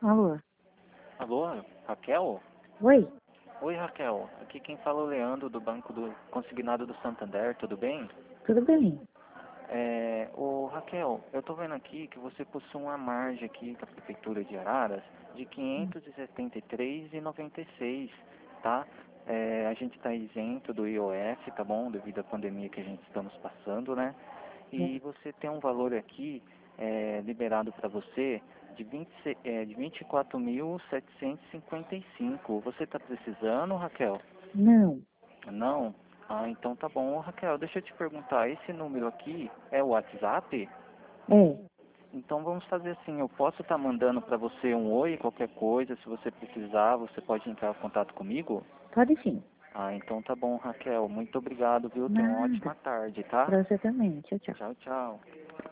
Alô? Alô, Raquel? Oi? Oi, Raquel. Aqui quem fala é o Leandro, do Banco do Consignado do Santander, tudo bem? Tudo bem? Raquel, eu tô vendo aqui que você possui uma margem aqui com a Prefeitura de Araras de R$ 573,96, tá? A gente está isento do IOF, tá bom? Devido à pandemia que a gente estamos passando, né? E você tem um valor aqui liberado para você de 24.755. Você está precisando, Raquel? Não. Não? Ah, então tá bom. Ô, Raquel, deixa eu te perguntar, esse número aqui é o WhatsApp? É. Então vamos fazer assim, eu posso estar mandando para você um oi, qualquer coisa, se você precisar, você pode entrar em contato comigo? Pode sim. Ah, então tá bom, Raquel. Muito obrigado, viu? Tenha uma Nada. ótima tarde, tá? Pra você também. Tchau, tchau. Tchau, tchau.